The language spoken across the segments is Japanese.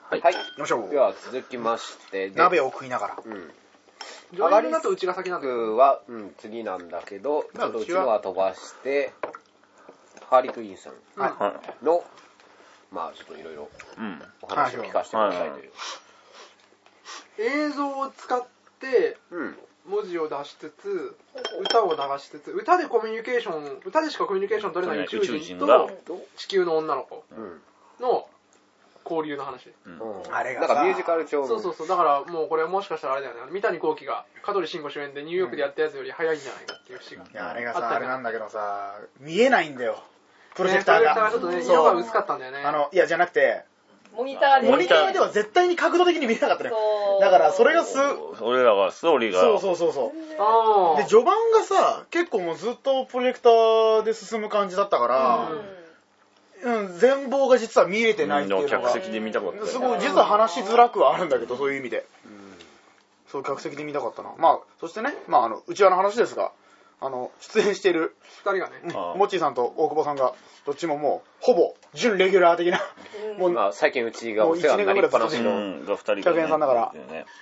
はい。 はい。 行きましょう。 では続きまして、 鍋を食いながら。 ジョインだとうちが先なんだよ。 僕は、次なんだけど、ちょっとうちのは飛ばして、ハーリークイーンさんの、まあちょっといろいろお話を聞かせてくださいという。 映像を使って、文字を出しつつ、歌を流しつつ、歌でコミュニケーション、歌でしかコミュニケーション取れない宇宙人と地球の女の子の交流の話。 あれがなんかミュージカル調。 そう。だからもうこれはもしかしたらあれだよね。三谷幸喜が香取慎吾主演でニューヨークでやったやつより早いんじゃないかっていう節が。 いや、あれがさ、あれなんだけどさ、見えないんだよ。プロジェクターが。 プロジェクターがちょっとね、色が薄かったんだよね。 いや、じゃなくて、 モニターでは絶対に角度的に見えなかったね。だからそれが俺らがストーリーがそうで序盤がさ結構もうずっとプロジェクターで進む感じだったから全貌が実は見れてないっていうのが客席で見たかったすごい実は話しづらくはあるんだけどそういう意味でそう客席で見たかったな。まあそしてね内輪の話ですが出演している 2人がねモッチーさんと大久保さんがどっちももうほぼ準レギュラー的なもう最近うちがお世話になりっぱなしの客演さんだから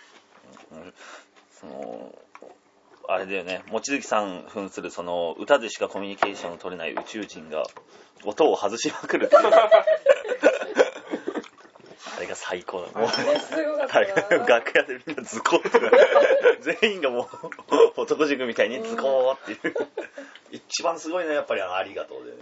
あれだよね、望月さん扮するその歌でしかコミュニケーションを取れない宇宙人が音を外しまくるっていうあれが最高だ。もう楽屋でみんなズコって全員がもう男塾みたいにズコーっていう一番すごいのはやっぱりありがとうだよね。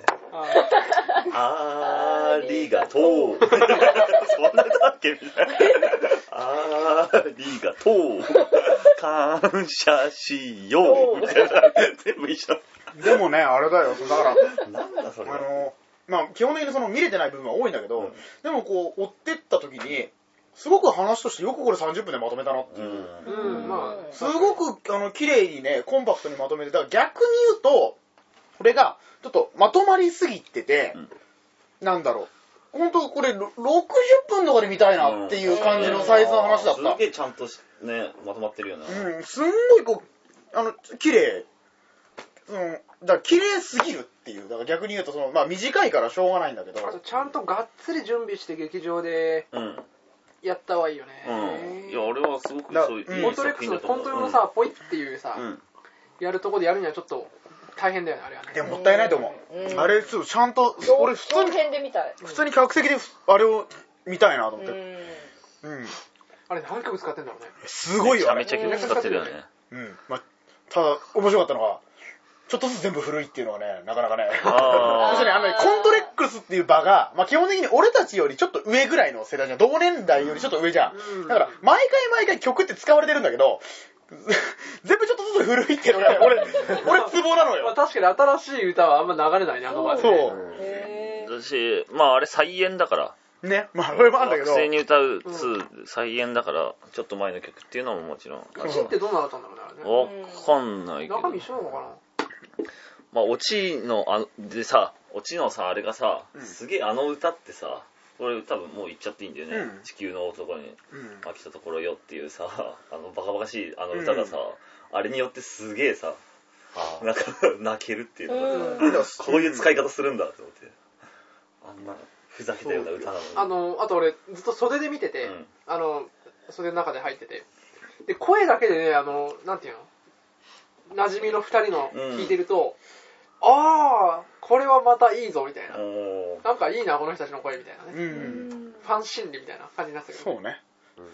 ありがとうそんな歌だっけみたいな。ありがとう感謝しようみたいな全部一緒。 でもねあれだよだからなんだそれ基本的にその見れてない部分は多いんだけど、でもこう追ってった時にすごく話としてよくこれ30分でまとめたなっていう、すごく綺麗にねコンパクトにまとめて、だから逆に言うとこれがちょっとまとまりすぎてて、なんだろう本当これ60分とかで見たいなっていう感じのサイズの話だった。 すげえちゃんとねまとまってるよね。 すんごいこう綺麗だから綺麗すぎるっていう。だから逆に言うと短いからしょうがないんだけど、 ちゃんとがっつり準備して劇場でやったはいいよね。 いや俺はすごくそういうモントレックスのコント用のさポイっていうさやるとこでやるにはちょっと大変だよねあれはね。 でももったいないと思う。あれちゃんと俺普通に客席であれを見たいなと思って。 あれ何曲使ってんだろうね。 すごいよ。 めちゃめちゃ曲使ってるよね。 ただ面白かったのがちょっとずつ全部古いっていうのはねなかなかね。要するにコントレックスっていう場が基本的に俺たちよりちょっと上ぐらいの世代じゃん。同年代よりちょっと上じゃん。だから毎回曲って使われてるんだけど全部ちょっとずつ古いっていうのがね俺ツボなのよ。 確かに新しい歌はあんま流れないねあの場で。 そう私あれ再演だからねそれもあるんだけど学生に歌う2再演だからちょっと前の曲っていうのももちろん 1ってどんなだったんだろうねあれね。 わかんないけど中身一緒なのかな。 オチのさあれがさすげえ歌ってさこれ多分もう言っちゃっていいんだよね、地球の男に飽きたところよっていうさバカバカしい歌がさ、あれによってすげえさなんか泣けるっていうのがさ、こういう使い方するんだって思ってあんなふざけたような歌なのにあと俺ずっと袖で見てて、袖の中で入っててで声だけでねなんていうの馴染みの2人の聞いてると、ああこれはまたいいぞみたいな、なんかいいなこの人たちの声みたいなね、ファン心理みたいな感じになってる。 そうね、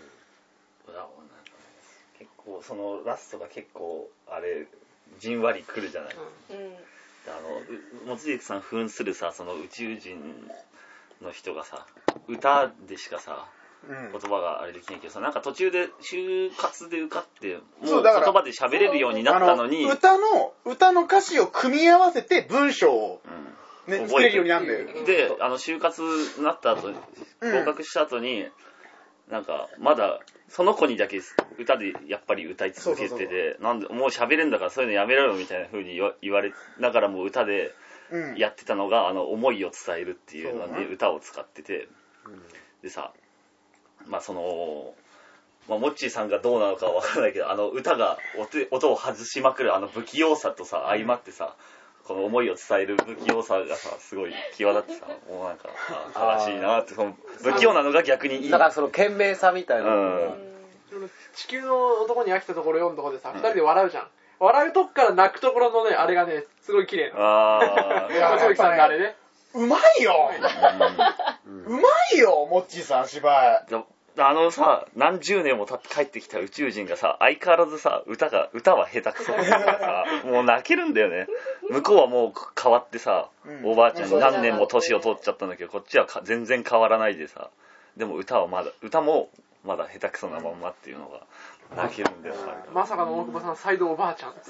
結構そのラストが結構あれじんわりくるじゃない、望月さん扮するさその宇宙人の人がさ歌でしかさ言葉があれできないけどさなんか途中で就活で受かってもう言葉で喋れるようになったのに歌の歌詞を組み合わせて文章を、作れるようになるんだよ。 で就活になった後合格した後になんかまだその子にだけ歌でやっぱり歌い続けててなんでもう喋れんだからそういうのやめろよみたいな風に言われながらも歌でやってたのが思いを伝えるっていうので歌を使っててでさモッチーさんがどうなのかは分からないけど歌が音を外しまくる不器用さとさ相まってさこの思いを伝える不器用さがさ、すごい際立ってさ、もうなんか、正しいなって、その不器用なのが逆にいい。 だからその賢明さみたいなのも、 地球の男に飽きたところ読んだところでさ、二人で笑うじゃん。笑うとこから泣くところのね、あれがね、すごい綺麗なの。 あいや、松崎さんがあれね。 うまいようまいよ、モッチーさん、芝居。 さ、何十年も経って帰ってきた宇宙人がさ、相変わらずさ、歌は下手くそだからさ、もう泣けるんだよね。向こうはもう変わってさ、おばあちゃんに何年も年を取っちゃったんだけど、こっちは全然変わらないでさ、でも歌もまだ下手くそなまんまっていうのが泣けるんだよ。 まさかの大久保さん、再度おばあちゃん。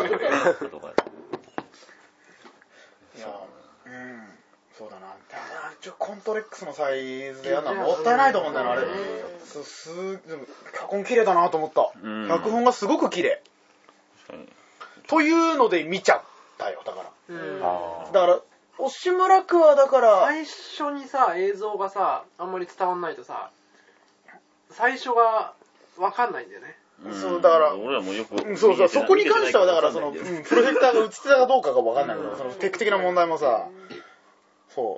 いや、そうだな。コントレックスのサイズでやるのはもったいないと思うんだよな、あれ。脚本綺麗だなと思った。脚本がすごく綺麗。というので見ちゃったよ、だから。だから、押村区はだから。 最初にさ、映像がさ、あんまり伝わんないとさ、最初がわかんないんだよね。 そう、だから、 俺らもよくそう、そこに関してはだから、プロジェクターが映ってたかどうかがわかんないけど、そのテック的な問題もさ、そう。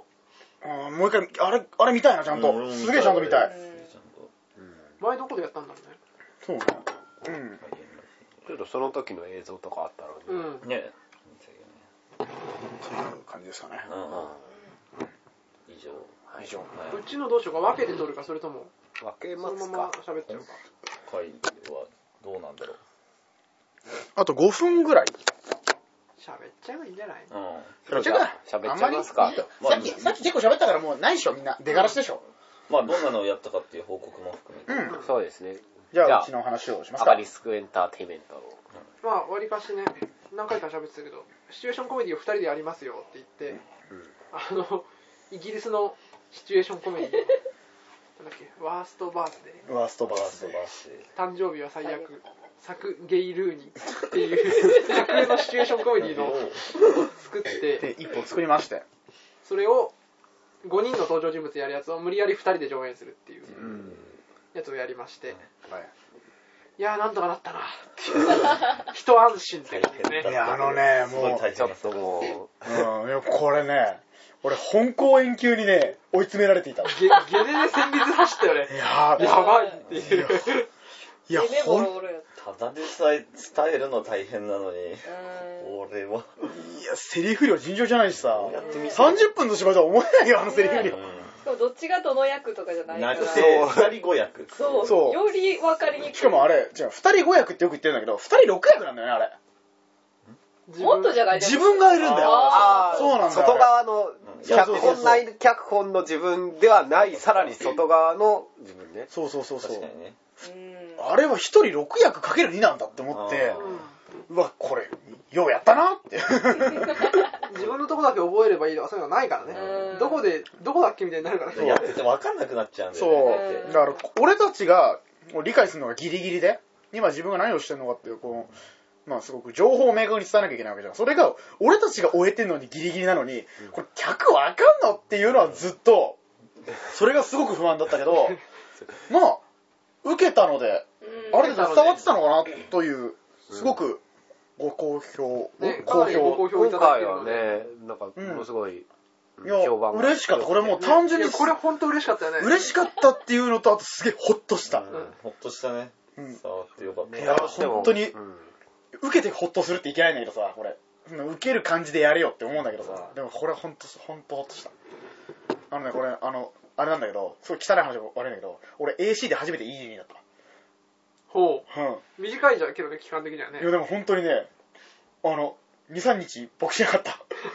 もう一回、あれ見たいな、ちゃんと。すげえちゃんと見たい。 前どこでやったんだろうね。 そうね。 ちょっとその時の映像とかあったらね。 ね。 そういう感じですかね。 以上。 うちのどうしようか、分けて撮るか、それとも、 分けますか。 そのまま喋っちゃうか。 回はどうなんだろう。 あと5分ぐらい。 喋っちゃえばいいんじゃない？ 喋っちゃいますか。 さっき結構喋ったからもうないでしょ、みんな。出がらしでしょ。 まあ、どんなのをやったかっていう報告も含めて。 そうですね。 じゃあ、うちの話をしますか。 アバリスクエンターテイメントを。 まあ、わりかしね、何回か喋ってたけど、シチュエーションコメディを2人でやりますよって言って、イギリスのシチュエーションコメディ、なんだっけ、ワーストバースデー。誕生日は最悪。作ゲイルーニっていう架空のシチュエーションコメディのを作って一本作りまして、 それを5人の登場人物やるやつを無理やり2人で上演するっていうやつをやりまして、いやーなんとかなったなっていう一安心っていうね。 いやもうちょっともうこれね、俺本公演級にね追い詰められていた。 ゲネで旋律走ったよね。やばいっていう。 いやただでさえ伝えるの大変なのに、俺は。 いや、セリフ量尋常じゃないしさ、30分の芝居とは思えないよ、あのセリフ量。 しかもどっちがどの役とかじゃないから。 なくて、2人5役。 そう。より分かりにくい。 しかもあれ、2人5役ってよく言ってるんだけど、2人6役なんだよね、あれ。 もっとじゃない自分がいるんだよ。そうなんだよ。 外側の脚本の自分ではない、さらに外側の自分ね。 そう。 確かにね。 あれは1人6役かける2なんだって思って、うわ、これ、ようやったなって。 自分のとこだけ覚えればいいとかそういうのはないからね。どこだっけみたいになるからね。 やってて分かんなくなっちゃうんだよね。 そう。だから、俺たちが理解するのがギリギリで、今自分が何をしてるのかっていう、まあすごく情報を明確に伝えなきゃいけないわけじゃん。それが、俺たちが終えてるのにギリギリなのに、これ客わかんのっていうのはずっと、それがすごく不安だったけど、まあ、受けたので、あれで伝わってたのかなという、すごくご好評。 好評いただいてるので。 なんか、ものすごい、 評判が。嬉しかった。これもう単純に。 これ本当嬉しかったよね。 嬉しかったっていうのと、あとすげえホッとした。 ホッとしたね。伝わってよかった。 いや、本当に、受けてホッとするっていけないんだけどさ、これ。受ける感じでやれよって思うんだけどさ、でもこれ本当ホッとした。これ、あれなんだけど、すごい汚い話が悪いんだけど、俺 AC で初めて ED だった。 ほう。短いじゃんけどね、期間的にはね。 いやでも本当にね、2、3日僕しなかった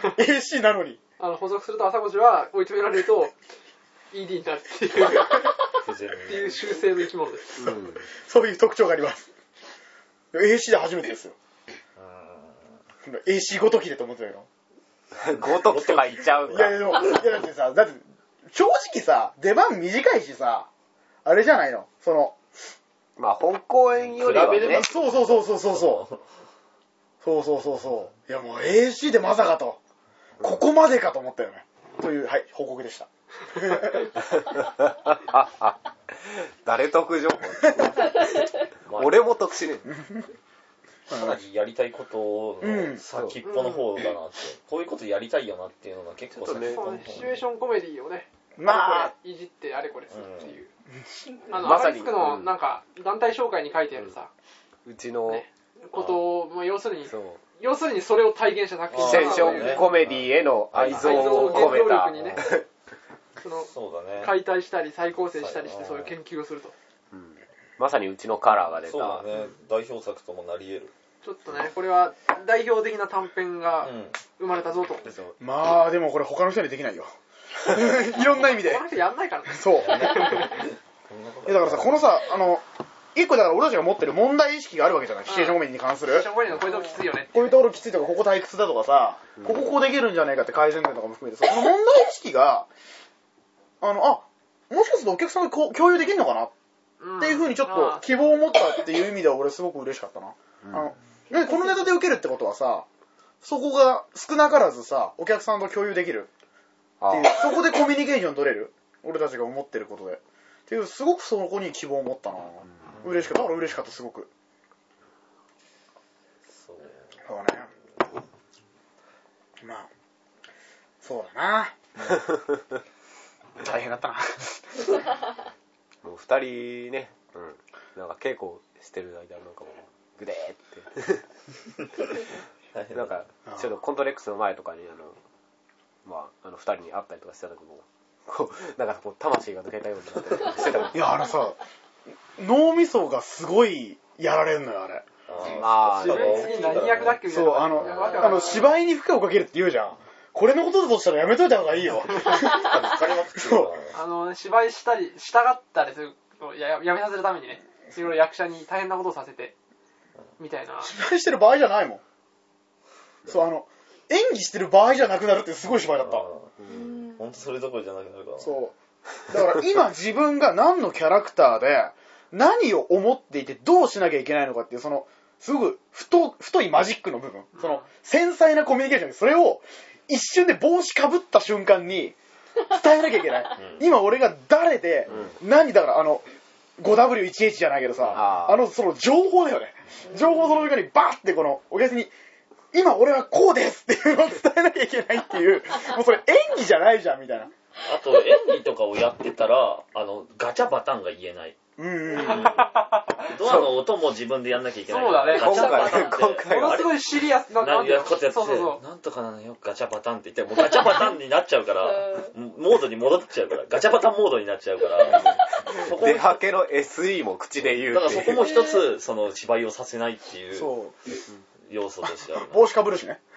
。AC なのに。 補足すると朝越は追い詰められると ED になるっていうっていう習性の生き物です。 そういう特徴があります。AC で初めてですよ。AC ごときでと思ってたよ。 ごときとか言っちゃうか。 いやだってさ、だって正直さ、出番短いしさ、あれじゃないの、 まあ本公演よりはね。 そう。いやもう AC でまさかと、ここまでかと思ったよね。という、報告でした。 誰得情報俺も得しねえ。 かなりやりたいことの先っぽの方だなって、こういうことやりたいよなっていうのが結構先っぽの方。 シチュエーションコメディをね、 まあいじってあれこれするっていう。アカリスクのなんか団体紹介に書いてあるさ、 うちのことを、要するにそれを体現した作品。 シチュエーションコメディへの愛憎を込めた。 そうだね。解体したり再構成したりしてそういう研究をすると。 まさにうちのカラーが出た。 そうだね。代表作ともなり得る。 ちょっとね、これは代表的な短編が生まれたぞと。 まあでもこれ他の人にできないよ。いろんな意味で。 他の人やんないからね。 そう。だからさ、このさ、一個だから俺たちが持ってる問題意識があるわけじゃない、シチュエーションコメディに関する。 シチュエーションコメディのこういうとこきついよね。 こういうところきついとか、ここ退屈だとかさ、こうできるんじゃねえかって改善点とかも含めてさ、その問題意識が、もしかするとお客さんが共有できるのかなっていう風にちょっと希望を持ったっていう意味では俺すごく嬉しかったな。このネタで受けるってことはさ、そこが少なからずさ、お客さんと共有できるっていう、そこでコミュニケーション取れる、俺たちが思ってることでっていう、すごくそこに希望を持ったな。嬉しかった、嬉しかった、すごく。そうね。まあそうだな。大変だったな。 もう二人ね、なんか稽古してる間なんかもうグデーってなんかちょっとコントレックスの前とかに二人に会ったりとかしてた時もこうなんかこう魂が抜けたようになってしてたいや脳みそがすごいやられるのよあれ。 次何役だっけみたいな。そう芝居に負荷をかけるって言うじゃん。これのことだとしたらやめといた方がいいよ。 芝居したりしたがったりするやめさせるためにね、いろいろ役者に大変なことをさせてみたいな。 芝居してる場合じゃないもん。そう演技してる場合じゃなくなるってすごい芝居だった。 本当それどころじゃなくなるから。 そう。だから今自分が何のキャラクターで何を思っていてどうしなきゃいけないのかっていうすごく太いマジックの部分、繊細なコミュニケーションでそれを一瞬で帽子かぶった瞬間に伝えなきゃいけない。今俺が誰で、何だから5W1H じゃないけどさ、その情報だよね。情報をその中にバーってお客さんに、今俺はこうですっていうのを伝えなきゃいけないっていう、もうそれ演技じゃないじゃんみたいな。 あと演技とかをやってたら、ガチャパターンが言えない。ドアの音も自分でやんなきゃいけない。 そうだね。 ガチャパターンってものすごいシリアスなことやって、なんとかなのよガチャパターンって言ってもうガチャパターンになっちゃうからモードに戻っちゃうから、ガチャパターンモードになっちゃうから出はけの SE も口で言う。 だからそこも一つ芝居をさせないっていう要素としてある。 帽子かぶるしね。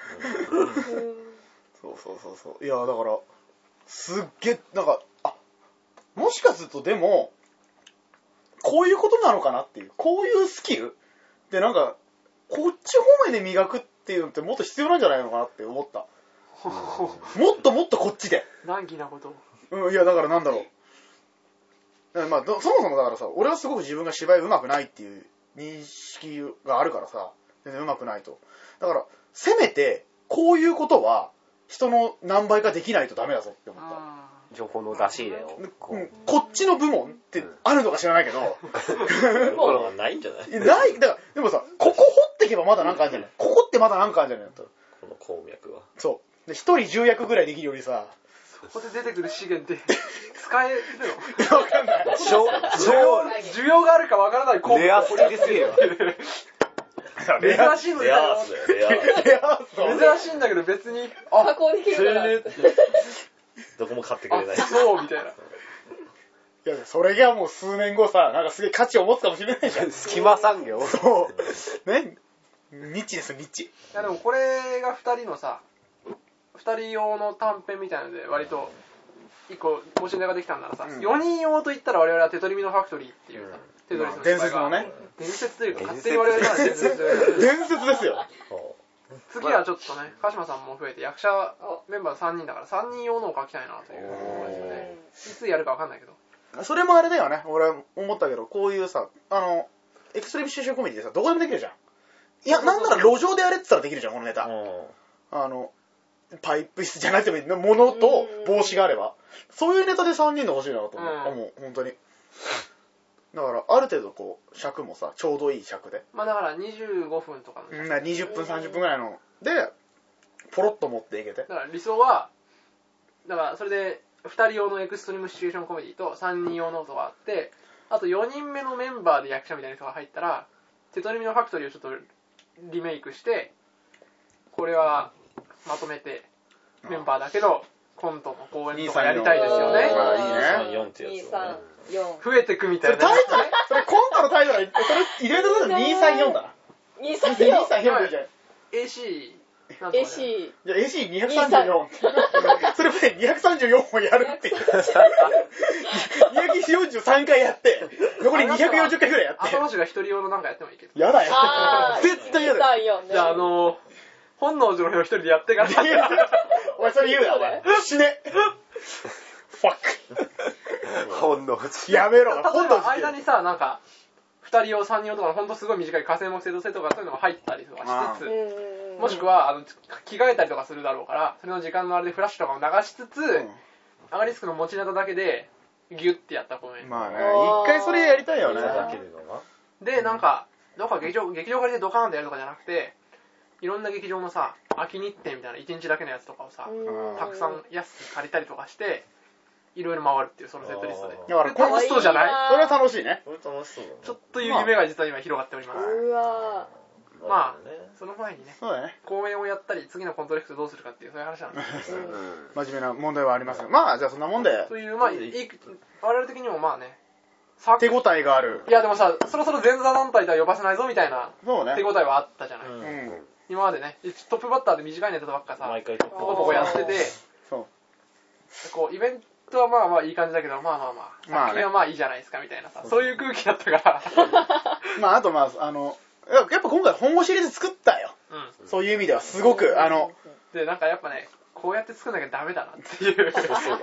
そう。いやだからすっげえもしかするとでもこういうことなのかなっていう、こういうスキルでこっち方面で磨くっていうのってもっと必要なんじゃないのかなって思った。もっとこっちで。 難儀なこと。 いやだからなんだろう。まあそもそもだからさ、俺はすごく自分が芝居上手くないっていう認識があるからさ、全然上手くないと。だからせめてこういうことは人の何倍かできないとダメだぞって思った。 情報の出し入れをこっちの部門ってあるのか知らないけど、 部門はないんじゃない？ ないだからでもさ、ここ掘ってけばまだなんかあるんじゃない？ここってまだなんかあるんじゃないのと。 この鉱脈は。 そうで、一人10役ぐらいできるよりさ、 そこで出てくる資源って使えるの？ わかんない。 需要があるかわからないレアすぎですよ。 珍しいのだよ。珍しいんだけど別に加工できるからどこも買ってくれない。 そうみたいな。 いやそれがもう数年後さ、なんかすげえ価値を持つかもしれないじゃん。 隙間産業。 そうね、ニッチです、ニッチ。 いやでもこれが2人のさ、2人用の短編みたいなので割と1個更新ができたんならさ、4人用といったら我々はテトリミのファクトリーっていうさ、テトリスの伝説のね、 伝説というか勝手に我々は伝説ですよ。 次はちょっとね、鹿島さんも増えて役者メンバー3人だから3人用のを書きたいなというところですよね。いつやるか分かんないけど、 それもあれだよね、俺思ったけど、こういうさ、エクストリームシチュエーションコメディでさ、どこでもできるじゃん。いや、なんなら路上でやれって言ったらできるじゃん、このネタ。パイプ室じゃなくてもいいの、物と帽子があれば。そういうネタで3人で欲しいなと思う。本当に。 だからある程度こう尺もさちょうどいい尺でまあだから25分とかの尺 20分30分ぐらいのでポロッと持っていけてだから理想はだからそれで2人用のエクストリームシチュエーションコメディと3人用のとがあってあと4人目のメンバーで役者みたいな人が入ったらテトリミのファクトリーをちょっとリメイクしてこれはまとめてメンバーだけどコントの公演とかやりたいですよね。 234ってやつだね。 増えてくみたいな。 それコントのタイトル、それ入れるところで234だな。234じゃん。 AC。 AC。 じゃあ AC234。それまで234本やるっていう。243回やって、残り240回ぐらいやって。 後々が一人用のなんかやってもいいけど。 やだよ。絶対やだよ。 じゃあ本能寺の一人でやってから。 お前それ言うな、お前。死ね。ファック。本能寺。 やめろ。 例えば間にさ、なんか、2人用3人用とかのほんとすごい短い火星木星土星とかそういうのが入ったりとかしつつ、もしくは着替えたりとかするだろうから、それの時間のあれでフラッシュとかも流しつつ、アガリスクの持ちネタだけでギュッてやった公演。 まあね、一回それやりたいよね。 で、なんか、どっか劇場借りでドカーンとやるとかじゃなくて、いろんな劇場のさ、秋日展みたいな1日だけのやつとかをさ、たくさん安く借りたりとかして、いろいろ回るっていうそのセットリストで。 だから楽しそうじゃない？ それは楽しいね。 これ楽しそうだね。 ちょっという夢が実は今広がっております。 うわまあ、その前にね、 そうだね。 公演をやったり、次のコントレクトどうするかっていう、そういう話なんです。 真面目な問題はありますが。まあ、じゃあそんなもんで。 という、まあ、我々的にもまあね、 手応えがある。 いやでもさ、そろそろ前座団体とは呼ばせないぞみたいな手応えはあったじゃない。今までね、トップバッターで短いネタばっかさ、ポコポコやってて、こう、イベントはまあまあいい感じだけど、まあ、作品はまあいいじゃないですかみたいなさ、そういう空気だったから。 まあ、あとまあ、やっぱ今回本腰入れて作ったよ。そういう意味では、すごく、 で、なんかやっぱね、こうやって作んなきゃダメだなっていう。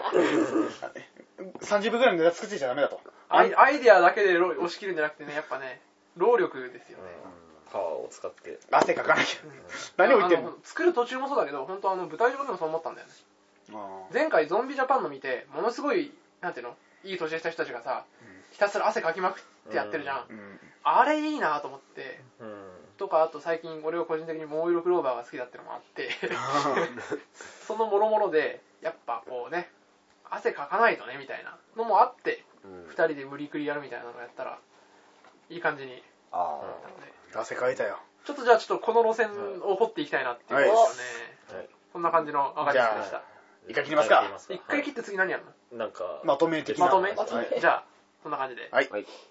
30分くらいのネタ作ってちゃダメだと。 アイディアだけで押し切るんじゃなくてね、やっぱね、労力ですよね。 パワーを使って。 汗かかなきゃ。何を言ってんの？ 作る途中もそうだけど、本当舞台上でもそう思ったんだよね。前回ゾンビジャパンの見て、ものすごい、なんていうの、いい年した人たちがさ、ひたすら汗かきまくってやってるじゃん。あれいいなと思って。とか、あと最近俺は個人的に桃色クローバーが好きだってのもあって、そのもろもろで、やっぱこうね、汗かかないとね、みたいなのもあって、二人で無理くりやるみたいなのをやったら、いい感じに。 汗かいたよ。 ちょっとじゃあこの路線を掘っていきたいなっていうことですよね。こんな感じのアガリスクでした。 一回切りますか。 一回切って次何やるの？ なんか、 まとめ的な。 まとめ？じゃあ、そんな感じで。 はい。